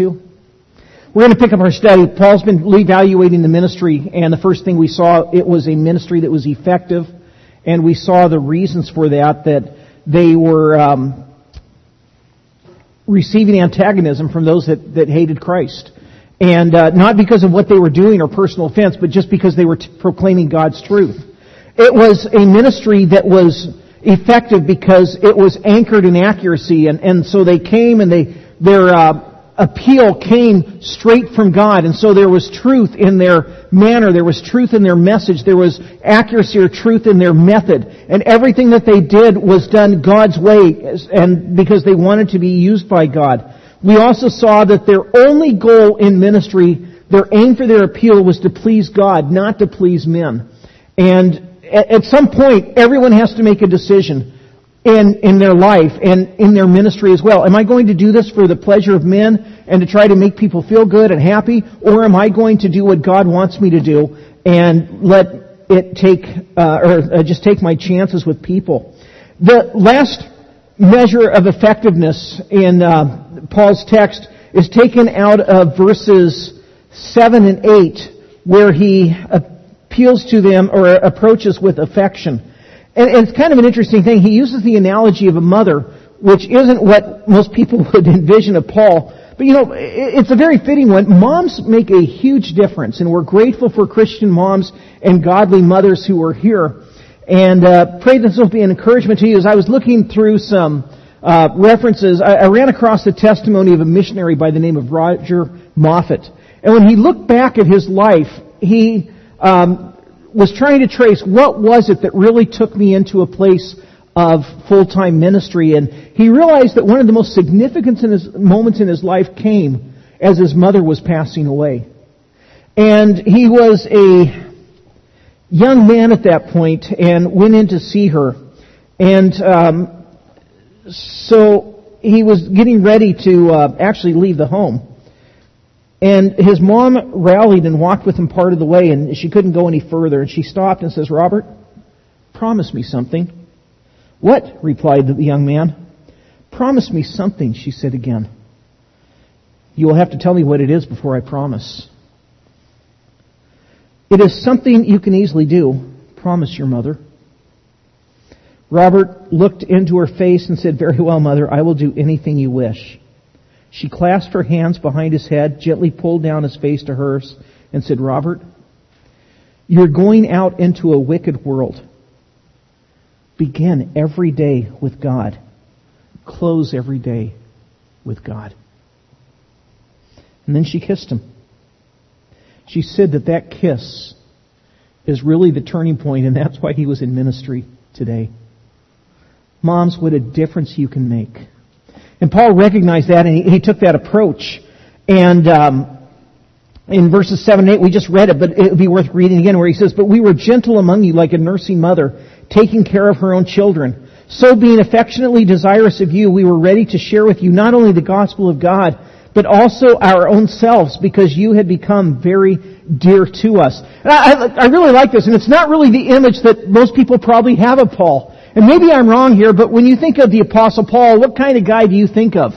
to? We're going to pick up our study. Paul's been evaluating the ministry, and the first thing we saw, it was a ministry that was effective, and we saw the reasons for that they were receiving antagonism from those that hated Christ. And not because of what they were doing or personal offense, but just because they were proclaiming God's truth. It was a ministry that was effective because it was anchored in accuracy, and so they came and their appeal came straight from God, and so there was truth in their manner, there was truth in their message, there was accuracy or truth in their method, and everything that they did was done God's way, and because they wanted to be used by God. We also saw that their only goal in ministry, their aim for their appeal was to please God, not to please men. And at some point, everyone has to make a decision in their life and in their ministry as well. Am I going to do this for the pleasure of men and to try to make people feel good and happy, or am I going to do what God wants me to do and let it just take my chances with people? The last measure of effectiveness in Paul's text is taken out of verses 7 and 8, where he appeals to them or approaches with affection. And it's kind of an interesting thing. He uses the analogy of a mother, which isn't what most people would envision of Paul. But it's a very fitting one. Moms make a huge difference, and we're grateful for Christian moms and godly mothers who are here. And pray this will be an encouragement to you. As I was looking through some references, I ran across the testimony of a missionary by the name of Roger Moffat. And when he looked back at his life, he was trying to trace what was it that really took me into a place of full-time ministry. And he realized that one of the most significant moments in his life came as his mother was passing away. And he was a young man at that point and went in to see her. And so he was getting ready to actually leave the home. And his mom rallied and walked with him part of the way, and she couldn't go any further. And she stopped and says, "Robert, promise me something." "What?" replied the young man. "Promise me something," she said again. "You will have to tell me what it is before I promise." "It is something you can easily do. Promise your mother." Robert looked into her face and said, "Very well, Mother, I will do anything you wish." She clasped her hands behind his head, gently pulled down his face to hers, and said, "Robert, you're going out into a wicked world. Begin every day with God. Close every day with God." And then she kissed him. She said that kiss is really the turning point, and that's why he was in ministry today. Moms, what a difference you can make. And Paul recognized that, and he took that approach. And in verses 7 and 8, we just read it, but it would be worth reading again, where he says, "But we were gentle among you like a nursing mother, taking care of her own children. So being affectionately desirous of you, we were ready to share with you not only the gospel of God, but also our own selves, because you had become very dear to us." And I really like this, and it's not really the image that most people probably have of Paul. And maybe I'm wrong here, but when you think of the Apostle Paul, what kind of guy do you think of?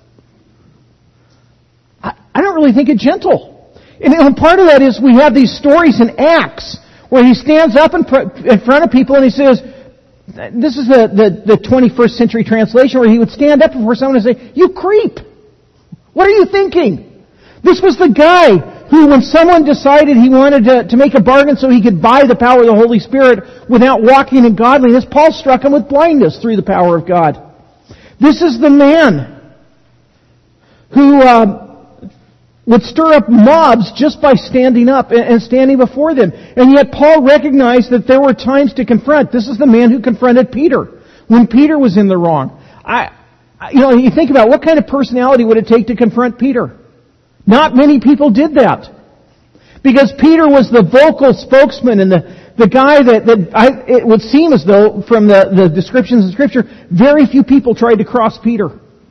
I don't really think of gentle. And part of that is we have these stories in Acts where he stands up in front of people and he says, this is the 21st century translation, where he would stand up before someone and say, "You creep! What are you thinking?" This was the guy who, when someone decided he wanted to make a bargain so he could buy the power of the Holy Spirit without walking in godliness, Paul struck him with blindness through the power of God. This is the man who would stir up mobs just by standing up and standing before them. And yet Paul recognized that there were times to confront. This is the man who confronted Peter when Peter was in the wrong. You think about what kind of personality would it take to confront Peter? Not many people did that. Because Peter was the vocal spokesman and the guy it would seem as though, from the descriptions in Scripture, very few people tried to cross Peter.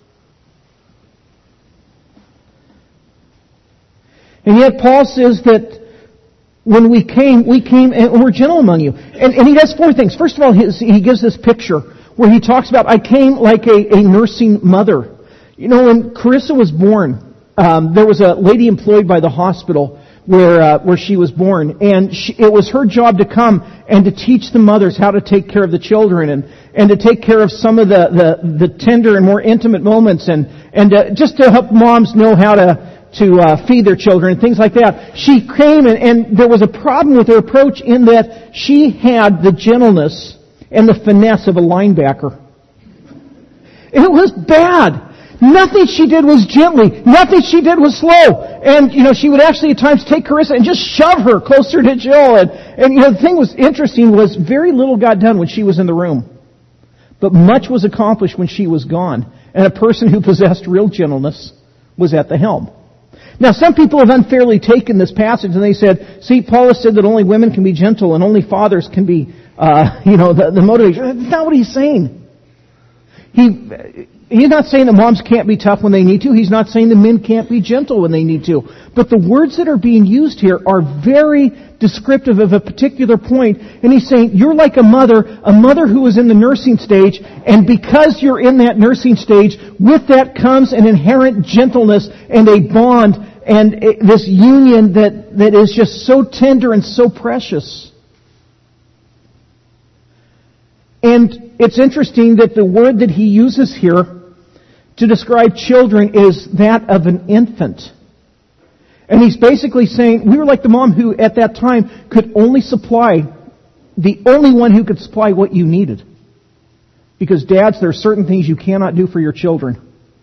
And yet Paul says that when we came and we're gentle among you. And he does four things. First of all, he gives this picture where he talks about, "I came like a nursing mother." When Carissa was born, there was a lady employed by the hospital where she was born, and it was her job to come and to teach the mothers how to take care of the children and to take care of some of the tender and more intimate moments and just to help moms know how to feed their children and things like that. She came and there was a problem with her approach in that she had the gentleness and the finesse of a linebacker. It was bad. Nothing she did was gently. Nothing she did was slow. And, she would actually at times take Carissa and just shove her closer to Jill. And the thing was interesting was very little got done when she was in the room. But much was accomplished when she was gone. And a person who possessed real gentleness was at the helm. Now, some people have unfairly taken this passage and they said, see, Paul has said that only women can be gentle and only fathers can be, the motivation. That's not what he's saying. He's not saying that moms can't be tough when they need to. He's not saying that men can't be gentle when they need to. But the words that are being used here are very descriptive of a particular point. And he's saying, you're like a mother who is in the nursing stage, and because you're in that nursing stage, with that comes an inherent gentleness and a bond and this union that is just so tender and so precious. And it's interesting that the word that he uses here to describe children is that of an infant. And he's basically saying, we were like the mom who at that time could only supply, the only one who could supply what you needed. Because dads, there are certain things you cannot do for your children.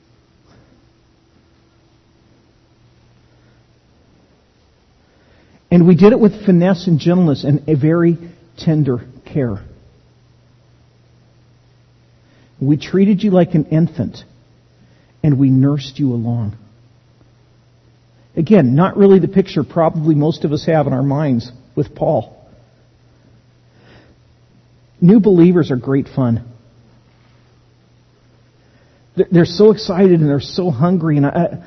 And we did it with finesse and gentleness and a very tender care. We treated you like an infant, and we nursed you along. Again, not really the picture probably most of us have in our minds with Paul. New believers are great fun. They're so excited and they're so hungry. And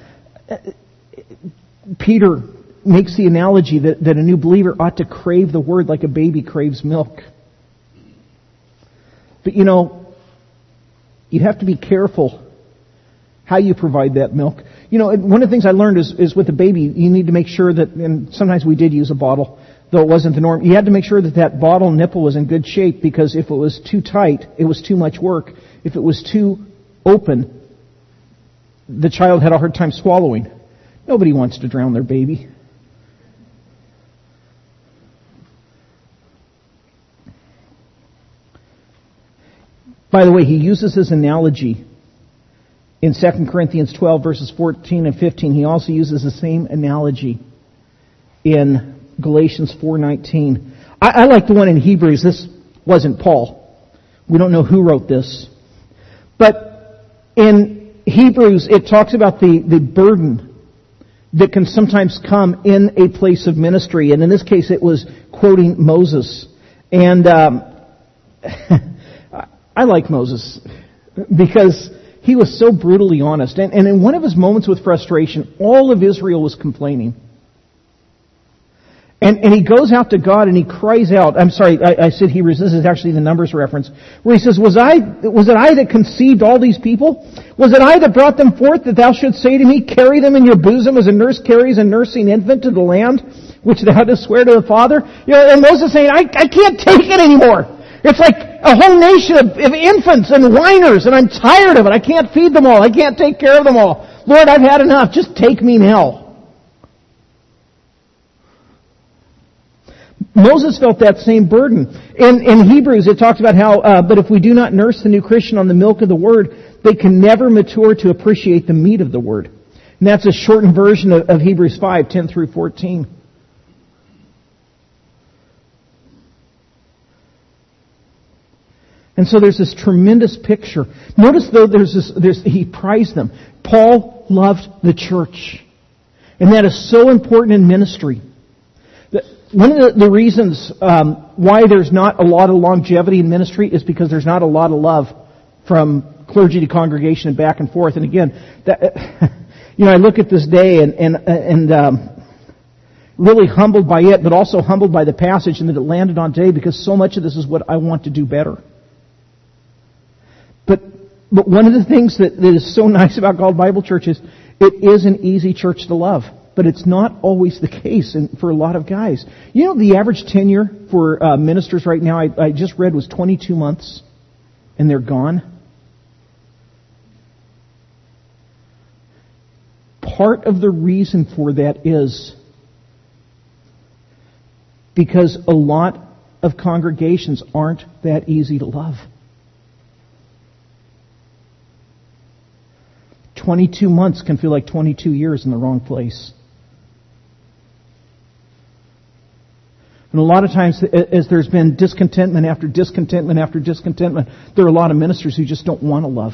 Peter makes the analogy that a new believer ought to crave the Word like a baby craves milk. But you have to be careful how you provide that milk. One of the things I learned is with a baby, you need to make sure that, and sometimes we did use a bottle, though it wasn't the norm, you had to make sure that bottle nipple was in good shape, because if it was too tight, it was too much work. If it was too open, the child had a hard time swallowing. Nobody wants to drown their baby. By the way, he uses this analogy in 2 Corinthians 12, verses 14 and 15. He also uses the same analogy in Galatians 4:19. I like the one in Hebrews. This wasn't Paul. We don't know who wrote this. But in Hebrews, it talks about the burden that can sometimes come in a place of ministry. And in this case, it was quoting Moses. And I like Moses because he was so brutally honest. And in one of his moments with frustration, all of Israel was complaining. And he goes out to God and he cries out. I'm sorry, I said Hebrews. This is actually the Numbers reference. Where he says, Was it I that conceived all these people? Was it I that brought them forth, that thou shouldst say to me, carry them in your bosom as a nurse carries a nursing infant to the land, which thou didst swear to the father? And Moses saying, I can't take it anymore. It's like a whole nation of infants and whiners, and I'm tired of it. I can't feed them all. I can't take care of them all. Lord, I've had enough. Just take me now. Moses felt that same burden. In Hebrews, it talks about how, but if we do not nurse the new Christian on the milk of the Word, they can never mature to appreciate the meat of the Word. And that's a shortened version of Hebrews 5, 10 through 14. And so there's this tremendous picture. Notice though, he prized them. Paul loved the church. And that is so important in ministry. One of the reasons why there's not a lot of longevity in ministry is because there's not a lot of love from clergy to congregation and back and forth. And again, I look at this day and really humbled by it, but also humbled by the passage and that it landed on today, because so much of this is what I want to do better. But one of the things that is so nice about Galt Bible Church is It is an easy church to love, but it's not always the case for a lot of guys. You know, the average tenure for ministers right now, I just read, was 22 months, and they're gone. Part of the reason for that is because a lot of congregations aren't that easy to love. 22 months can feel like 22 years in the wrong place. And a lot of times, as there's been discontentment after discontentment after discontentment, there are a lot of ministers who just don't want to love.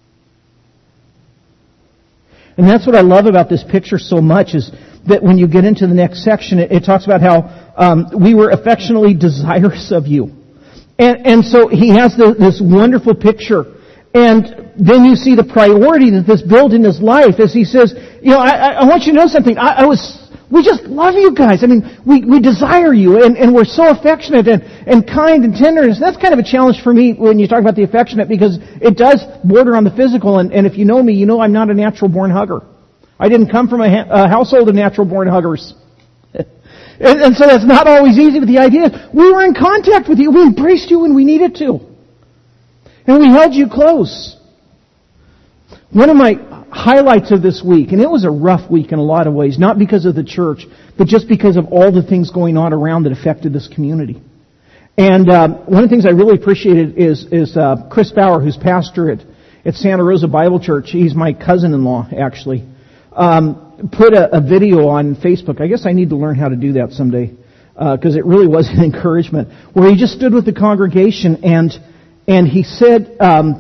And that's what I love about this picture so much, is that when you get into the next section, it talks about how we were affectionately desirous of you. And so he has this wonderful picture. And then you see the priority that this built in his life as he says, you know, I want you to know something. We just love you guys. I mean, we desire you, and we're so affectionate and kind and tender. And that's kind of a challenge for me when you talk about the affectionate, because it does border on the physical. And if you know me, you know I'm not a natural-born hugger. I didn't come from a household of natural-born huggers. And so that's not always easy, but the idea is we were in contact with you. We embraced you when we needed to. And we held you close. One of my highlights of this week, and it was a rough week in a lot of ways, not because of the church, but just because of all the things going on around that affected this community. And one of the things I really appreciated is Chris Bauer, who's pastor at Santa Rosa Bible Church. He's my cousin-in-law, actually. Put a video on Facebook. I guess I need to learn how to do that someday, because it really was an encouragement, where he just stood with the congregation and he said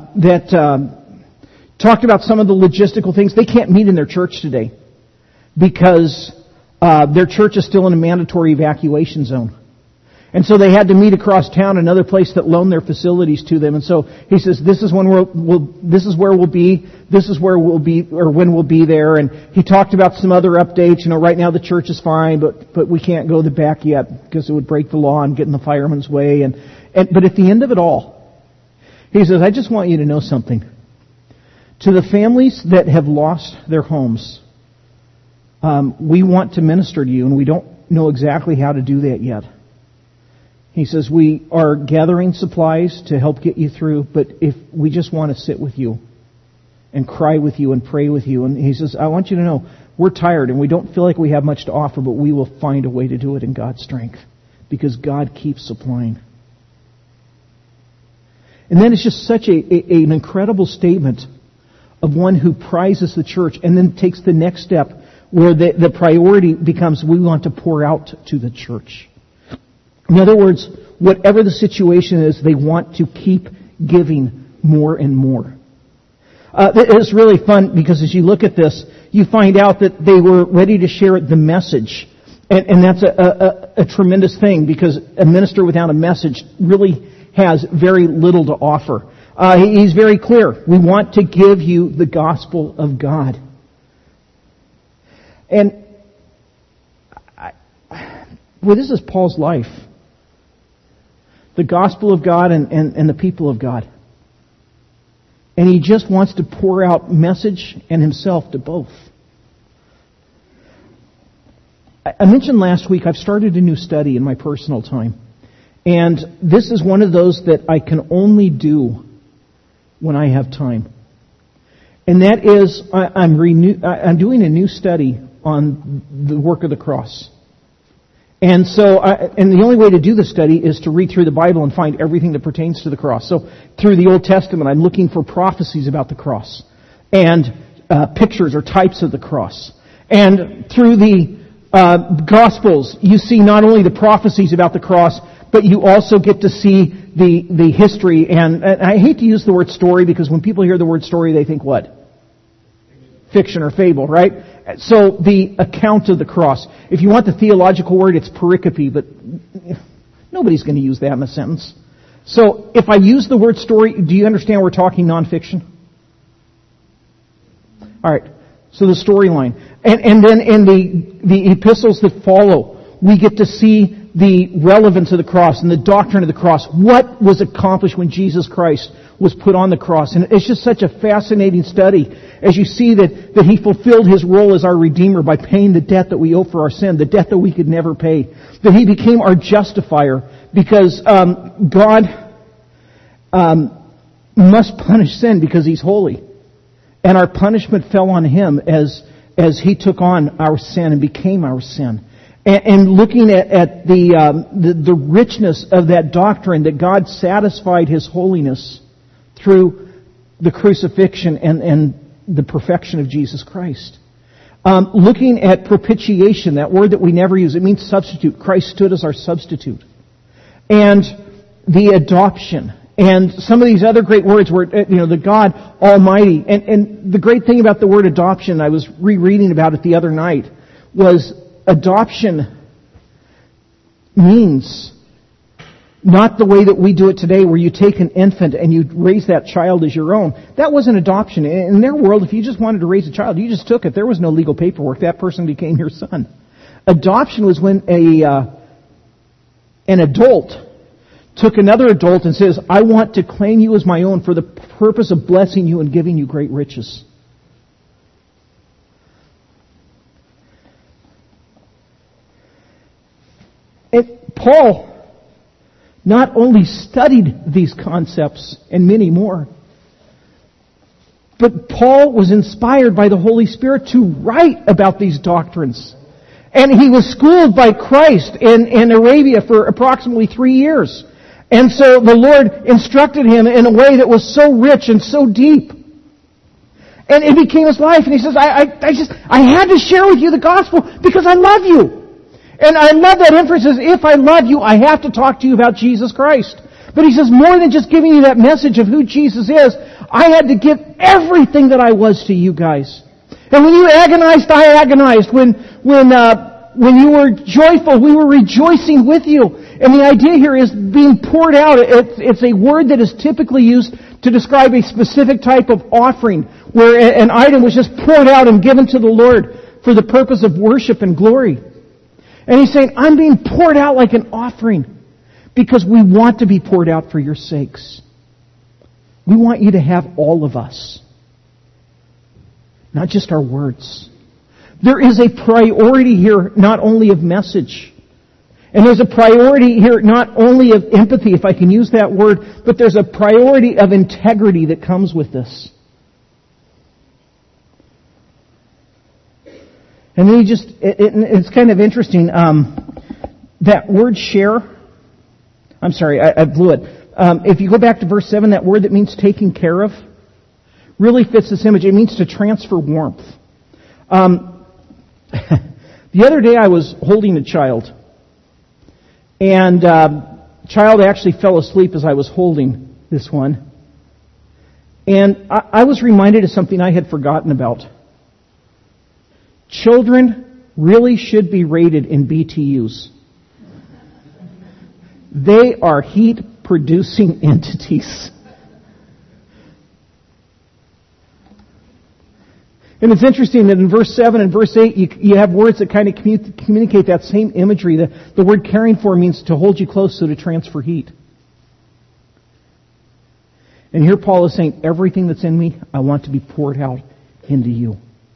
talked about some of the logistical things. They can't meet in their church today because their church is still in a mandatory evacuation zone. And so they had to meet across town, another place that loaned their facilities to them. And so he says, this is where we'll be, or when we'll be there. And he talked about some other updates. You know, right now the church is fine, but we can't go the back yet because it would break the law and get in the fireman's way. But at the end of it all, he says, I just want you to know something. To the families that have lost their homes, we want to minister to you, and we don't know exactly how to do that yet. He says, we are gathering supplies to help get you through, but if we just want to sit with you and cry with you and pray with you. And he says, I want you to know, we're tired and we don't feel like we have much to offer, but we will find a way to do it in God's strength, because God keeps supplying. And then it's just such an incredible statement of one who prizes the church and then takes the next step where the priority becomes, we want to pour out to the church. In other words, whatever the situation is, they want to keep giving more and more. It's really fun because as you look at this, you find out that they were ready to share the message. And that's a tremendous thing, because a minister without a message really has very little to offer. He's very clear. We want to give you the gospel of God. And this is Paul's life. The gospel of God and the people of God. And he just wants to pour out message and himself to both. I mentioned last week I've started a new study in my personal time. And this is one of those that I can only do when I have time. And that is, I'm doing a new study on the work of the cross. And so, and the only way to do the study is to read through the Bible and find everything that pertains to the cross. So, through the Old Testament, I'm looking for prophecies about the cross and pictures or types of the cross. And through the Gospels, you see not only the prophecies about the cross, but you also get to see the history. And I hate to use the word story, because when people hear the word story, they think what? Fiction or fable, right? So the account of the cross. If you want the theological word, it's pericope, but nobody's going to use that in a sentence. So if I use the word story, do you understand we're talking nonfiction? All right. So the storyline. And then in the epistles that follow, we get to see the relevance of the cross and the doctrine of the cross. What was accomplished when Jesus Christ was put on the cross. And it's just such a fascinating study as you see that He fulfilled His role as our Redeemer by paying the debt that we owe for our sin, the debt that we could never pay. That He became our justifier because God must punish sin because He's holy. And our punishment fell on Him as He took on our sin and became our sin. And looking at the richness of that doctrine that God satisfied His holiness through the crucifixion and the perfection of Jesus Christ. Looking at propitiation, that word that we never use, it means substitute. Christ stood as our substitute. And the adoption. And some of these other great words were, the God Almighty. And the great thing about the word adoption, I was rereading about it the other night, was adoption means not the way that we do it today where you take an infant and you raise that child as your own. That wasn't adoption. In their world, if you just wanted to raise a child, you just took it. There was no legal paperwork. That person became your son. Adoption was when an adult took another adult and says, I want to claim you as my own for the purpose of blessing you and giving you great riches. Paul not only studied these concepts and many more, but Paul was inspired by the Holy Spirit to write about these doctrines. And he was schooled by Christ in Arabia for approximately 3 years. And so the Lord instructed him in a way that was so rich and so deep. And it became his life. And he says, I had to share with you the gospel because I love you. And I love that emphasis. If I love you, I have to talk to you about Jesus Christ. But he says, more than just giving you that message of who Jesus is, I had to give everything that I was to you guys. And when you agonized, I agonized. When you were joyful, we were rejoicing with you. And the idea here is being poured out. It's a word that is typically used to describe a specific type of offering, where an item was just poured out and given to the Lord for the purpose of worship and glory. And he's saying, I'm being poured out like an offering because we want to be poured out for your sakes. We want you to have all of us, not just our words. There is a priority here not only of message, and there's a priority here not only of empathy, if I can use that word, but there's a priority of integrity that comes with this. And then it's kind of interesting, that word share, I'm sorry, I blew it. If you go back to verse 7, that word that means taking care of, really fits this image. It means to transfer warmth. The other day I was holding a child, and child actually fell asleep as I was holding this one. And I was reminded of something I had forgotten about. Children really should be rated in BTUs. They are heat-producing entities. And it's interesting that in verse 7 and verse 8, you have words that kind of communicate that same imagery. The word caring for means to hold you close, so to transfer heat. And here Paul is saying, everything that's in me, I want to be poured out into you.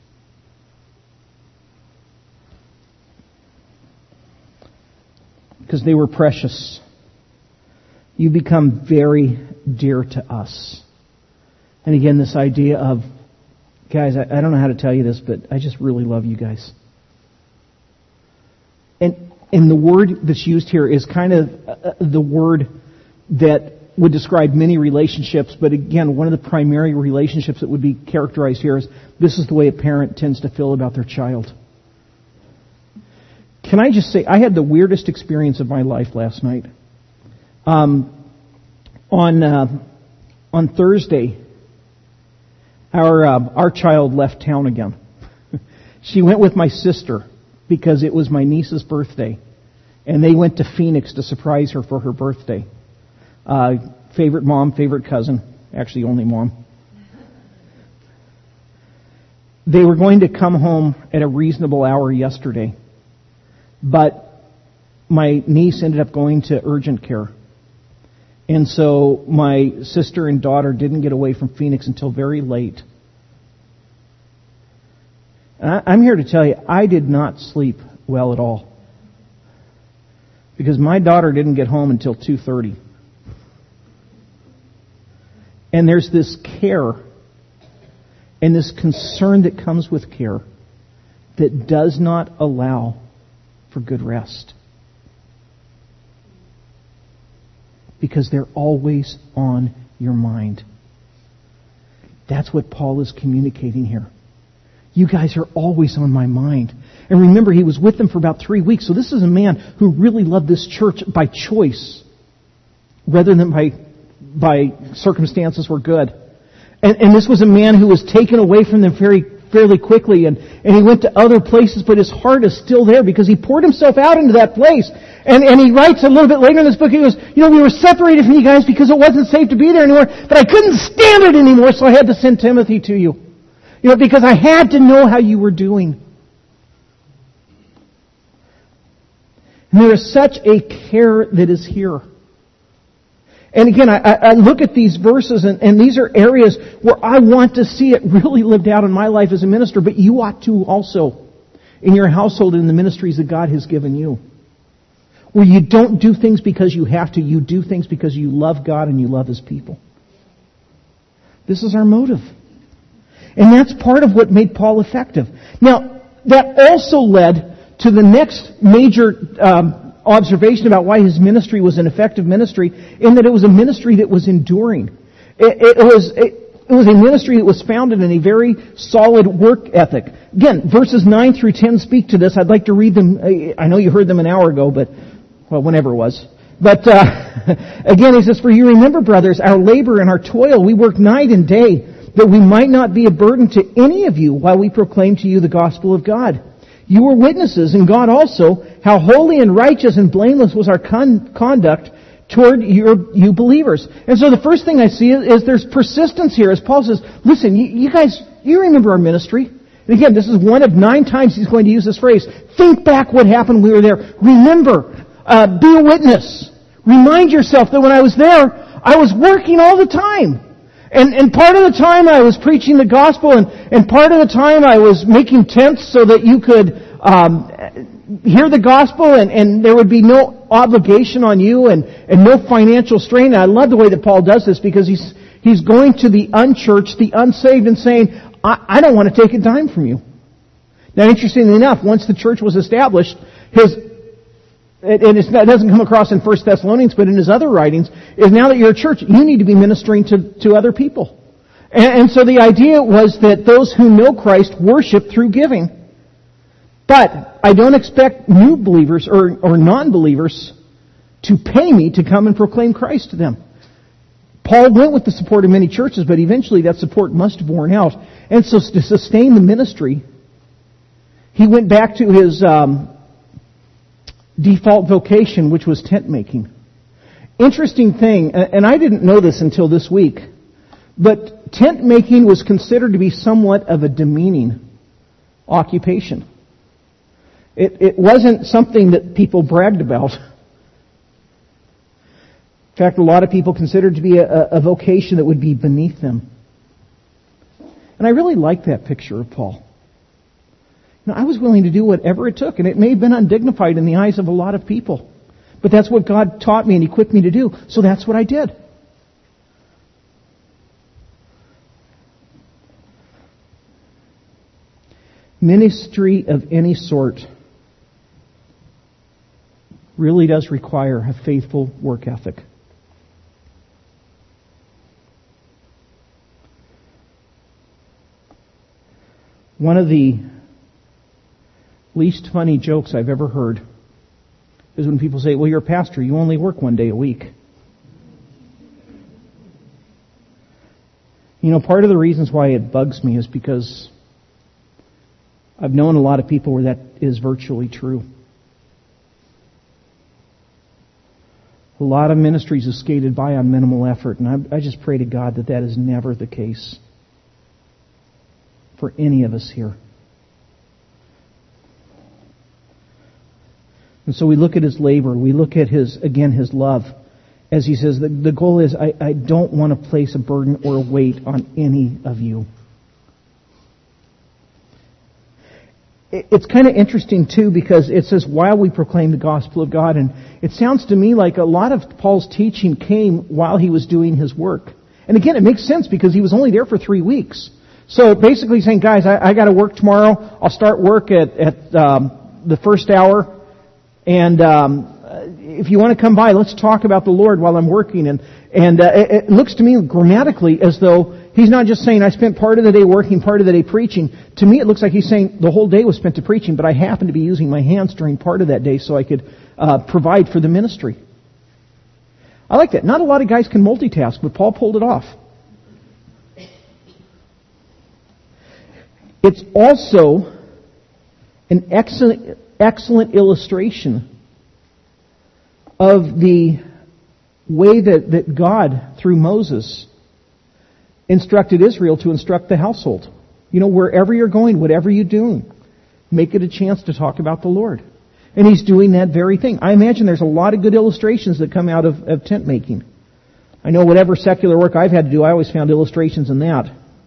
Because they were precious. You become very dear to us. And again, this idea of, guys, I don't know how to tell you this, but I just really love you guys. And the word that's used here is kind of the word that would describe many relationships, but again, one of the primary relationships that would be characterized here is this is the way a parent tends to feel about their child. Can I just say, I had the weirdest experience of my life last night. On Thursday, our child left town again. She went with my sister because it was my niece's birthday, and they went to Phoenix to surprise her for her birthday. Favorite mom, favorite cousin, actually only mom. They were going to come home at a reasonable hour yesterday. But my niece ended up going to urgent care. And so my sister and daughter didn't get away from Phoenix until very late. And I'm here to tell you, I did not sleep well at all. Because my daughter didn't get home until 2:30. And there's this care and this concern that comes with care that does not allow for good rest. Because they're always on your mind. That's what Paul is communicating here. You guys are always on my mind. And remember, he was with them for about 3 weeks. So this is a man who really loved this church by choice rather than by circumstances were good. And this was a man who was taken away from them fairly quickly, and he went to other places, but his heart is still there because he poured himself out into that place. And he writes a little bit later in this book, he goes, we were separated from you guys because it wasn't safe to be there anymore, but I couldn't stand it anymore, so I had to send Timothy to you. Because I had to know how you were doing. And there is such a care that is here. And again, I look at these verses, and these are areas where I want to see it really lived out in my life as a minister, but you ought to also in your household and in the ministries that God has given you. Where you don't do things because you have to, you do things because you love God and you love His people. This is our motive. And that's part of what made Paul effective. Now, that also led to the next major observation about why his ministry was an effective ministry, in that it was a ministry that was enduring. It was a ministry that was founded in a very solid work ethic. Again, verses 9 through 10 speak to this. I'd like to read them. I know you heard them an hour ago, but, whenever it was. But, again, he says, "For you remember, brothers, our labor and our toil. We work night and day, that we might not be a burden to any of you while we proclaim to you the gospel of God. You were witnesses, and God also, how holy and righteous and blameless was our conduct toward you believers." And so the first thing I see is there's persistence here. As Paul says, listen, you guys, you remember our ministry. And again, this is one of 9 times he's going to use this phrase. Think back what happened when we were there. Remember. Be a witness. Remind yourself that when I was there, I was working all the time. And part of the time I was preaching the gospel, and part of the time I was making tents so that you could hear the gospel, and there would be no obligation on you and no financial strain. And I love the way that Paul does this, because he's going to the unchurched, the unsaved, and saying, I don't want to take a dime from you. Now, interestingly enough, once the church was established, it doesn't come across in 1 Thessalonians, but in his other writings, is now that you're a church, you need to be ministering to other people. And so the idea was that those who know Christ worship through giving. But I don't expect new believers or non-believers to pay me to come and proclaim Christ to them. Paul went with the support of many churches, but eventually that support must have worn out. And so to sustain the ministry, he went back to his default vocation, which was tent making. Interesting thing, and I didn't know this until this week, but tent making was considered to be somewhat of a demeaning occupation. It wasn't something that people bragged about. In fact, a lot of people considered it to be a vocation that would be beneath them. And I really like that picture of Paul. I was willing to do whatever it took, and it may have been undignified in the eyes of a lot of people. But that's what God taught me and equipped me to do, so that's what I did. Ministry of any sort really does require a faithful work ethic. One of the least funny jokes I've ever heard is when people say, well, you're a pastor, you only work 1 day a week. Part of the reasons why it bugs me is because I've known a lot of people where that is virtually true. A lot of ministries have skated by on minimal effort, and I just pray to God that is never the case for any of us here. And so we look at his labor, we look at his love, as he says, the goal is, I don't want to place a burden or a weight on any of you. It's kind of interesting, too, because it says, while we proclaim the gospel of God, and it sounds to me like a lot of Paul's teaching came while he was doing his work. And again, it makes sense because he was only there for 3 weeks. So basically saying, guys, I got to work tomorrow. I'll start work at the first hour. And if you want to come by, let's talk about the Lord while I'm working. And it looks to me grammatically as though he's not just saying, I spent part of the day working, part of the day preaching. To me, it looks like he's saying the whole day was spent to preaching, but I happened to be using my hands during part of that day so I could provide for the ministry. I like that. Not a lot of guys can multitask, but Paul pulled it off. It's also an excellent illustration of the way that God, through Moses, instructed Israel to instruct the household. You know, wherever you're going, whatever you're doing, make it a chance to talk about the Lord. And he's doing that very thing. I imagine there's a lot of good illustrations that come out of tent making. I know whatever secular work I've had to do, I always found illustrations in that.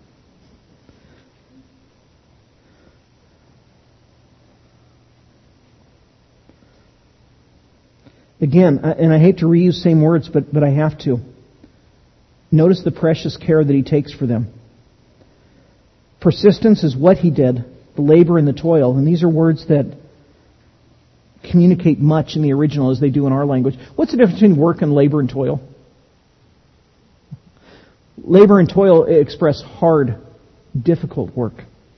Again, and I hate to reuse same words, but I have to. Notice the precious care that he takes for them. Persistence is what he did, the labor and the toil. And these are words that communicate much in the original as they do in our language. What's the difference between work and labor and toil? Labor and toil express hard, difficult work.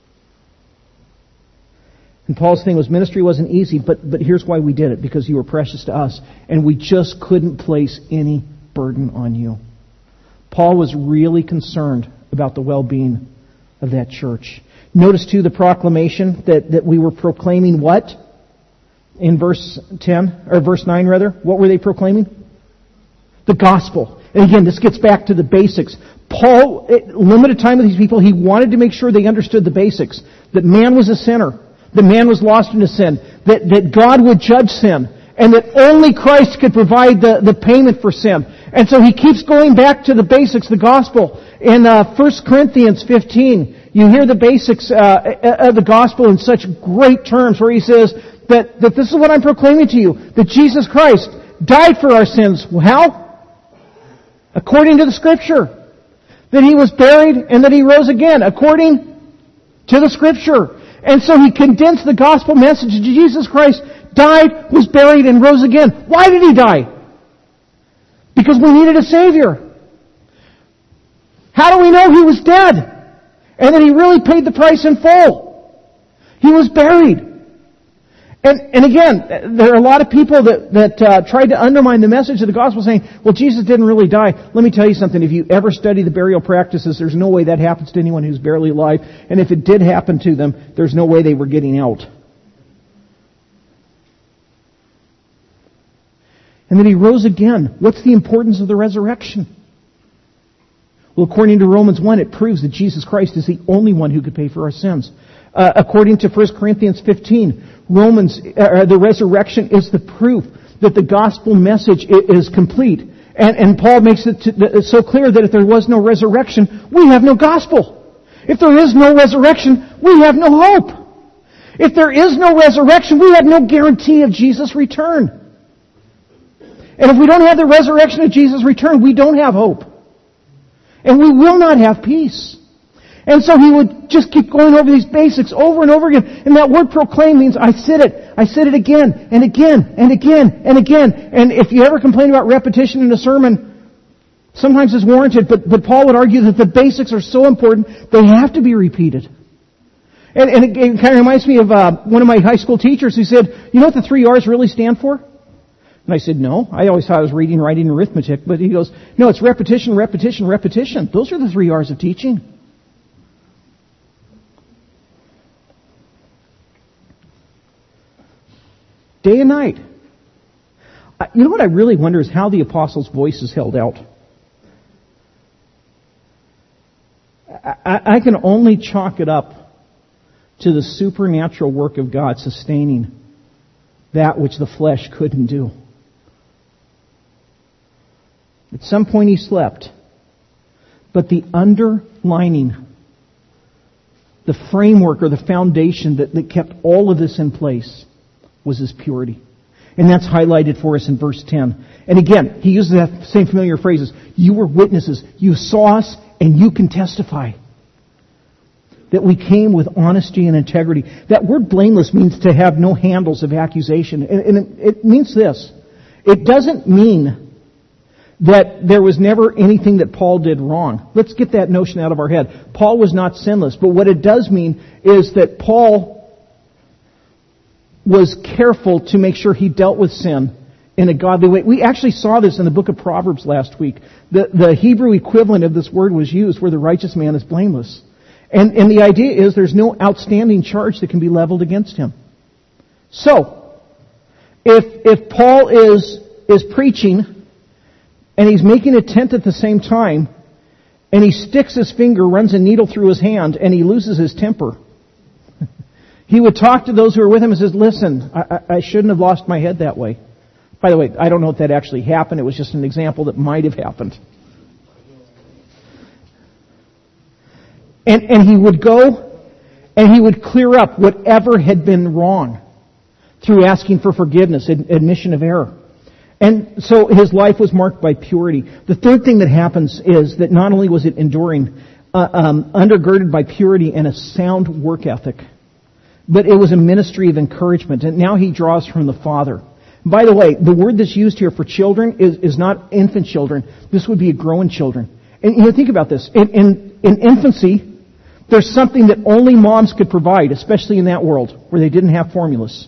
And Paul's thing was ministry wasn't easy, but here's why we did it. Because you were precious to us, and we just couldn't place any burden on you. Paul was really concerned about the well-being of that church. Notice, too, the proclamation that we were proclaiming what? In verse 10, or verse 9 rather. What were they proclaiming? The gospel. And again, this gets back to the basics. Paul, limited time with these people, he wanted to make sure they understood the basics. That man was a sinner. That man was lost into sin. That God would judge sin. And that only Christ could provide the payment for sin. And so he keeps going back to the basics, the gospel. In 1 Corinthians 15, you hear the basics of the gospel in such great terms where he says that this is what I'm proclaiming to you. That Jesus Christ died for our sins. How? According to the Scripture. That He was buried and that He rose again. According to the Scripture. And so he condensed the gospel message. Jesus Christ died, was buried, and rose again. Why did He die? Because we needed a Savior. How do we know He was dead? And that He really paid the price in full? He was buried. And again, there are a lot of people that tried to undermine the message of the gospel saying, well, Jesus didn't really die. Let me tell you something. If you ever study the burial practices, there's no way that happens to anyone who's barely alive. And if it did happen to them, there's no way they were getting out. And then He rose again. What's the importance of the resurrection? Well, according to Romans 1, it proves that Jesus Christ is the only one who could pay for our sins. According to 1 Corinthians 15, the resurrection is the proof that the gospel message is complete. And Paul makes it so clear that if there was no resurrection, we have no gospel. If there is no resurrection, we have no hope. If there is no resurrection, we have no guarantee of Jesus' return. And if we don't have the resurrection of Jesus' return, we don't have hope. And we will not have peace. And so he would just keep going over these basics over and over again. And that word proclaim means I said it again and again and again and again. And if you ever complain about repetition in a sermon, sometimes it's warranted, but Paul would argue that the basics are so important, they have to be repeated. And it kind of reminds me of one of my high school teachers who said, you know what the 3 R's really stand for? And I said, no. I always thought I was reading, writing, and arithmetic. But he goes, no, it's repetition, repetition, repetition. Those are the 3 R's of teaching. Day and night. You know what I really wonder is how the apostles' voices held out. I can only chalk it up to the supernatural work of God sustaining that which the flesh couldn't do. At some point he slept. But the underlining, the framework or the foundation that kept all of this in place was his purity. And that's highlighted for us in verse 10. And again, he uses that same familiar phrases. You were witnesses. You saw us and you can testify that we came with honesty and integrity. That word blameless means to have no handles of accusation. And it means this. It doesn't mean that there was never anything that Paul did wrong. Let's get that notion out of our head. Paul was not sinless. But what it does mean is that Paul was careful to make sure he dealt with sin in a godly way. We actually saw this in the book of Proverbs last week. The Hebrew equivalent of this word was used where the righteous man is blameless. And the idea is there's no outstanding charge that can be leveled against him. So, if Paul is preaching and he's making a tent at the same time, and he sticks his finger, runs a needle through his hand, and he loses his temper, he would talk to those who are with him and says, listen, I shouldn't have lost my head that way. By the way, I don't know if that actually happened. It was just an example that might have happened. And he would go and he would clear up whatever had been wrong through asking for forgiveness, admission of error. And so his life was marked by purity. The third thing that happens is that not only was it enduring, undergirded by purity and a sound work ethic, but it was a ministry of encouragement. And now he draws from the Father. By the way, the word that's used here for children is not infant children. This would be growing children. And think about this. In infancy, there's something that only moms could provide, especially in that world where they didn't have formulas.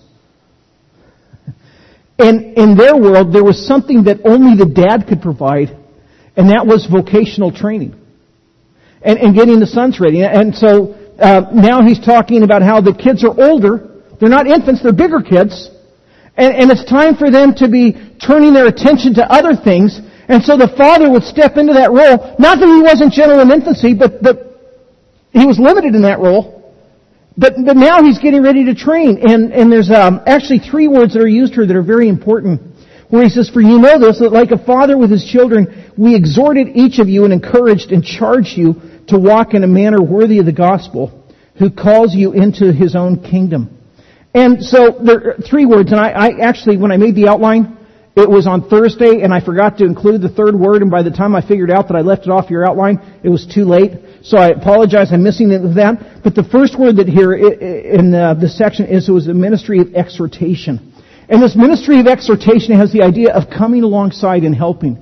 And in their world, there was something that only the dad could provide, and that was vocational training and getting the sons ready. And so now he's talking about how the kids are older. They're not infants, they're bigger kids. And it's time for them to be turning their attention to other things. And so the father would step into that role. Not that he wasn't gentle in infancy, but he was limited in that role. But now he's getting ready to train. And there's actually 3 words that are used here that are very important. Where he says, for you know this, that like a father with his children, we exhorted each of you and encouraged and charged you to walk in a manner worthy of the gospel, who calls you into his own kingdom. And so there are 3 words. And I actually, when I made the outline, it was on Thursday, and I forgot to include the 3rd word, and by the time I figured out that I left it off your outline, it was too late. So I apologize, I'm missing that. But the first word that here in this section is it was a ministry of exhortation. And this ministry of exhortation has the idea of coming alongside and helping.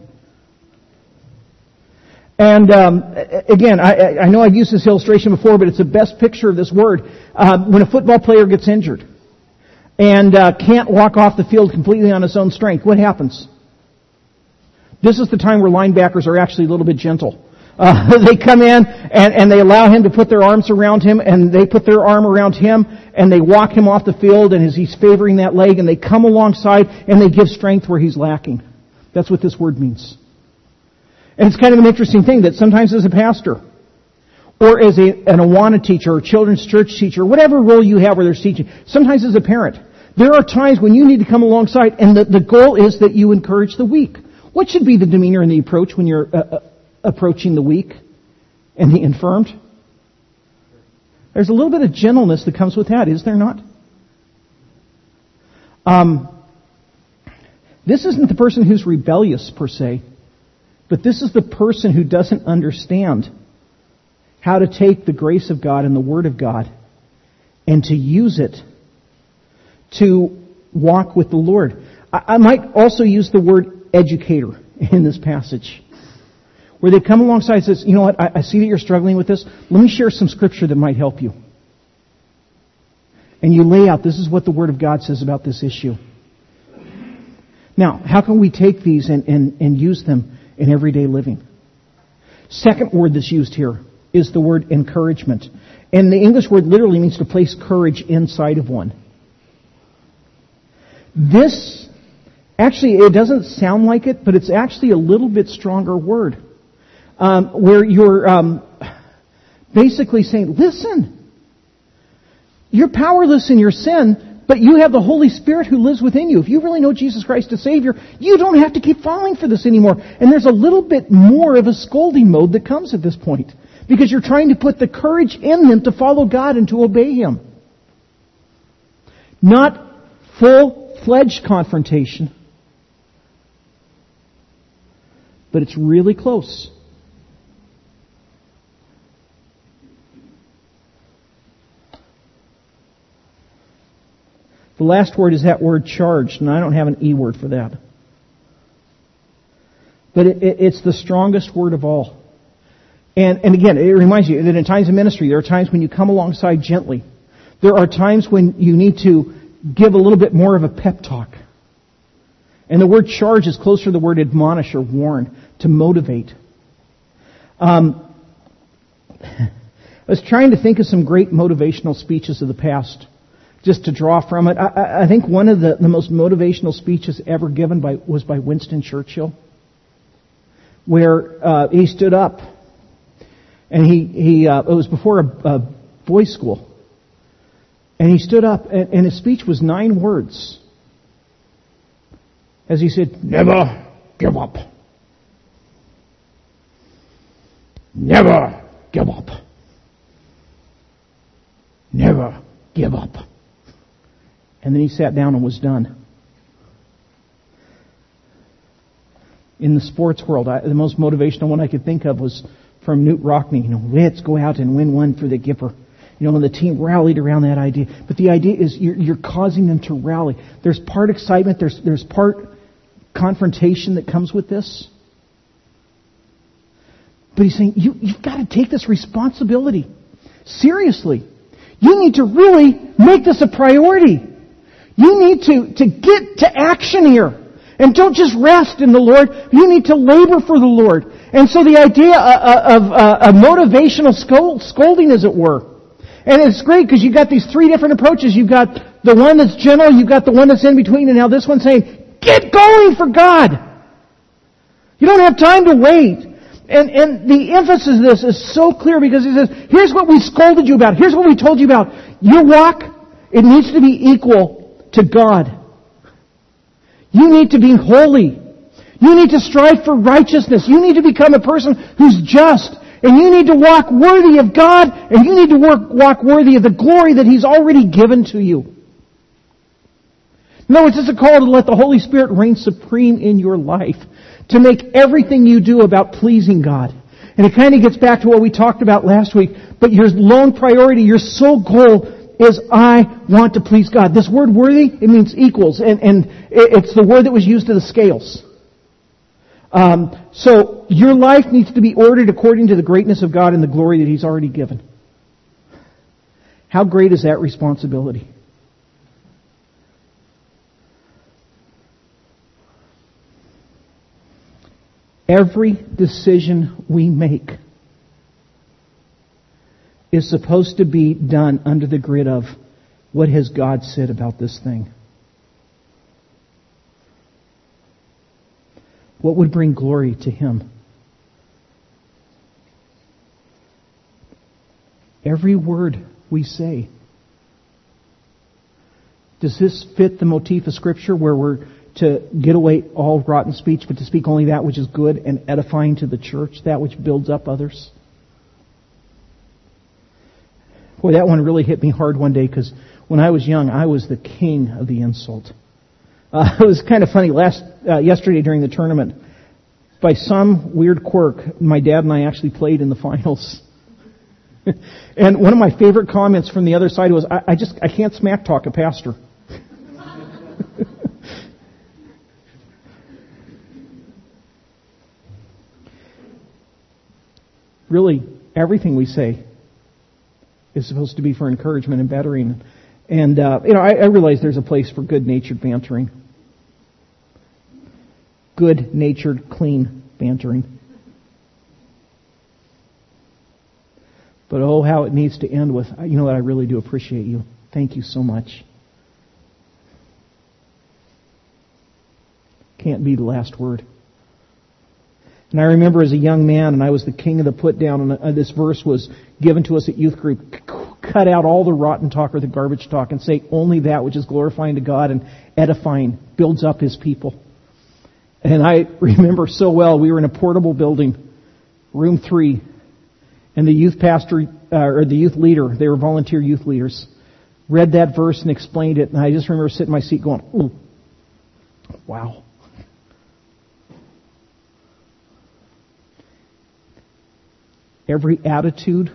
And again, I know I've used this illustration before, but it's the best picture of this word. When a football player gets injured and can't walk off the field completely on his own strength, what happens? This is the time where linebackers are actually a little bit gentle. They come in and they allow him to put their arms around him, and they put their arm around him, and they walk him off the field, and as he's favoring that leg, and they come alongside and they give strength where he's lacking. That's what this word means. And it's kind of an interesting thing that sometimes as a pastor, or as an Awana teacher, or children's church teacher, whatever role you have where there's teaching, sometimes as a parent, there are times when you need to come alongside, and the goal is that you encourage the weak. What should be the demeanor and the approach when you're approaching the weak and the infirmed? There's a little bit of gentleness that comes with that, is there not? This isn't the person who's rebellious per se, but this is the person who doesn't understand how to take the grace of God and the Word of God and to use it to walk with the Lord. I might also use the word educator in this passage, where they come alongside and says, you know what, I see that you're struggling with this. Let me share some scripture that might help you. And you lay out, this is what the Word of God says about this issue. Now, how can we take these and use them in everyday living? Second word that's used here is the word encouragement. And the English word literally means to place courage inside of one. This, actually, it doesn't sound like it, but it's actually a little bit stronger word. Where you're basically saying, listen, you're powerless in your sin. But you have the Holy Spirit who lives within you. If you really know Jesus Christ as Savior, you don't have to keep falling for this anymore. And there's a little bit more of a scolding mode that comes at this point. Because you're trying to put the courage in them to follow God and to obey Him. Not full-fledged confrontation. But it's really close. The last word is that word charged, and I don't have an E word for that. But it's the strongest word of all. And again, it reminds you that in times of ministry, there are times when you come alongside gently. There are times when you need to give a little bit more of a pep talk. And the word charge is closer to the word admonish or warn, to motivate. I was trying to think of some great motivational speeches of the past, just to draw from it. I think one of the most motivational speeches ever given was by Winston Churchill, where he stood up, and it was before a boys' school, and he stood up, and his speech was 9 words. As he said, "Never give up. Never give up. Never give up." And then he sat down and was done. In the sports world, the most motivational one I could think of was from Newt Rockney. Let's go out and win one for the Gipper. And the team rallied around that idea. But the idea is you're causing them to rally. There's part excitement. There's part confrontation that comes with this. But he's saying, you've got to take this responsibility seriously. You need to really make this a priority. You need to get to action here. And don't just rest in the Lord. You need to labor for the Lord. And so the idea of a motivational scolding, as it were. And it's great because you've got these 3 different approaches. You've got the one that's gentle, you've got the one that's in between, and now this one's saying, get going for God. You don't have time to wait. And the emphasis of this is so clear because he says, here's what we scolded you about. Here's what we told you about. Your walk, it needs to be equal to God. You need to be holy. You need to strive for righteousness. You need to become a person who's just. And you need to walk worthy of God. And you need to walk worthy of the glory that He's already given to you. In other words, it's a call to let the Holy Spirit reign supreme in your life. To make everything you do about pleasing God. And it kind of gets back to what we talked about last week. But your lone priority, your sole goal is, I want to please God. This word worthy, it means equals. And it's the word that was used to the scales. So your life needs to be ordered according to the greatness of God and the glory that He's already given. How great is that responsibility? Every decision we make is supposed to be done under the grid of, what has God said about this thing? What would bring glory to Him? Every word we say. Does this fit the motif of Scripture where we're to get away all rotten speech, but to speak only that which is good and edifying to the church, that which builds up others? Boy, that one really hit me hard one day, because when I was young, I was the king of the insult. It was kind of funny. Yesterday during the tournament, by some weird quirk, my dad and I actually played in the finals. And one of my favorite comments from the other side was, I can't smack talk a pastor. Really, everything we say is supposed to be for encouragement and bettering. And, I realize there's a place for good-natured bantering. Good-natured, clean bantering. But oh, how it needs to end with, you know what, I really do appreciate you. Thank you so much. Can't be the last word. And I remember as a young man, and I was the king of the put down, and this verse was given to us at youth group. cut out all the rotten talk or the garbage talk and say only that which is glorifying to God and edifying, builds up His people. And I remember so well, we were in a portable building, room 3, and the youth pastor, or the youth leader, they were volunteer youth leaders, read that verse and explained it, and I just remember sitting in my seat going, ooh, wow. Every attitude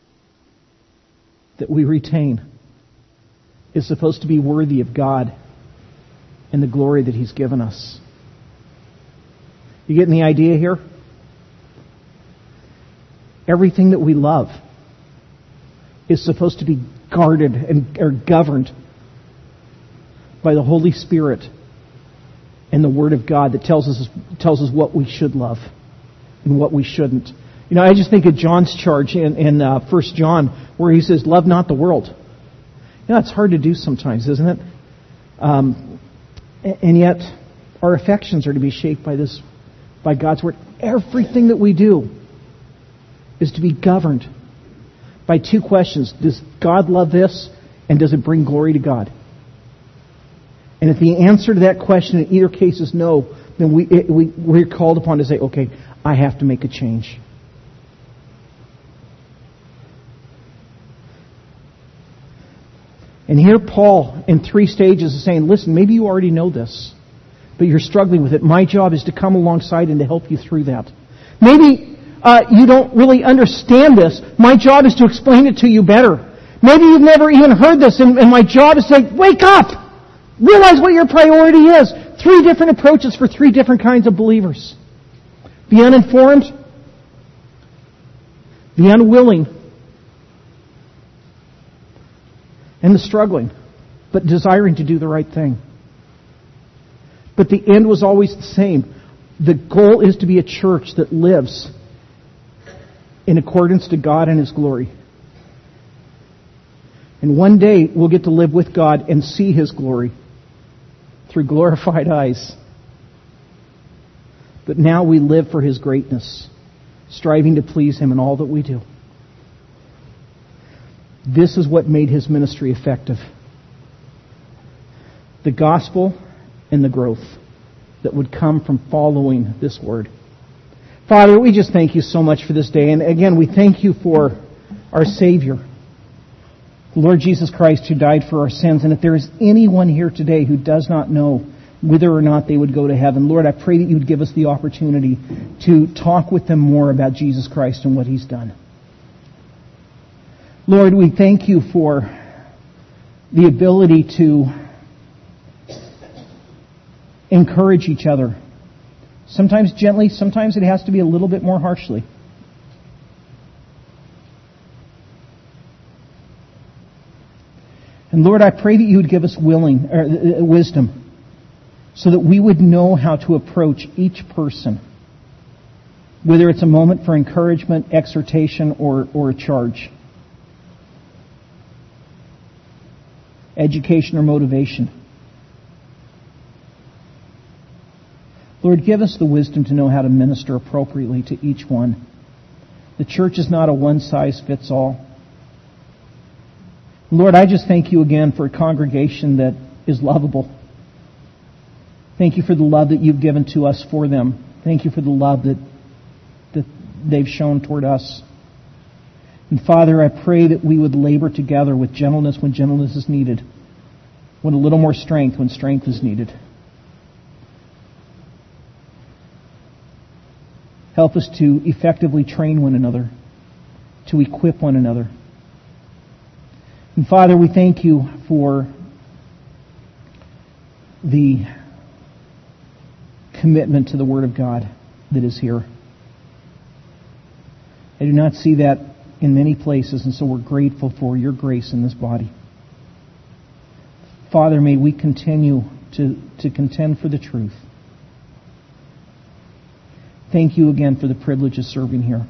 that we retain is supposed to be worthy of God and the glory that He's given us. You getting the idea here? Everything that we love is supposed to be guarded or governed by the Holy Spirit and the Word of God that tells us what we should love and what we shouldn't. You know, I just think of John's charge in 1 John where he says, love not the world. You know, it's hard to do sometimes, isn't it? And yet, our affections are to be shaped by God's Word. Everything that we do is to be governed by 2 questions. Does God love this? And does it bring glory to God? And if the answer to that question in either case is no, then we're called upon to say, okay, I have to make a change. And here Paul, in 3 stages, is saying, listen, maybe you already know this, but you're struggling with it. My job is to come alongside and to help you through that. Maybe you don't really understand this. My job is to explain it to you better. Maybe you've never even heard this, and my job is to say, wake up! Realize what your priority is. 3 different approaches for 3 different kinds of believers. The uninformed, the unwilling, and the struggling, but desiring to do the right thing. But the end was always the same. The goal is to be a church that lives in accordance to God and His glory. And one day we'll get to live with God and see His glory through glorified eyes. But now we live for His greatness, striving to please Him in all that we do. This is what made His ministry effective. The gospel and the growth that would come from following this Word. Father, we just thank You so much for this day. And again, we thank You for our Savior, the Lord Jesus Christ, who died for our sins. And if there is anyone here today who does not know whether or not they would go to heaven, Lord, I pray that You would give us the opportunity to talk with them more about Jesus Christ and what He's done. Lord, we thank You for the ability to encourage each other. Sometimes gently, sometimes it has to be a little bit more harshly. And Lord, I pray that You would give us wisdom so that we would know how to approach each person, whether it's a moment for encouragement, exhortation, or a charge, education or motivation. Lord, give us the wisdom to know how to minister appropriately to each one. The church is not a one-size-fits-all. Lord, I just thank You again for a congregation that is lovable. Thank You for the love that You've given to us for them. Thank You for the love that they've shown toward us. And Father, I pray that we would labor together with gentleness when gentleness is needed, with a little more strength when strength is needed. Help us to effectively train one another, to equip one another. And Father, we thank You for the commitment to the Word of God that is here. I do not see that in many places, and so we're grateful for Your grace in this body. Father, may we continue to contend for the truth. Thank You again for the privilege of serving here.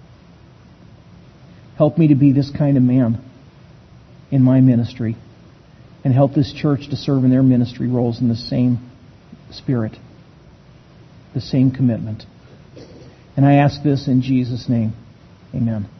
Help me to be this kind of man in my ministry, and help this church to serve in their ministry roles in the same spirit, the same commitment. And I ask this in Jesus' name. Amen.